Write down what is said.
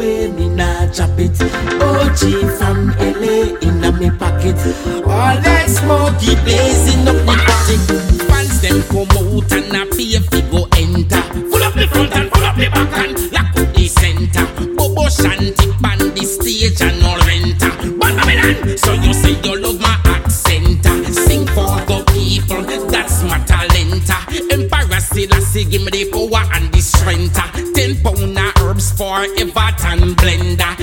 away, me nah chop it. OG from LA in a me pocket. All that smoky blazing up the party. Fans them come out and a pay fi go enter. Full up the front and full up the back and lock up the center. Bobo Shanti band the stage and all renter. But Babylon, so you say you love my accent. Sing for the people, that's my talent. Emperor Selassie give me the power and the strength. 10 pound of herbs for Everton blender.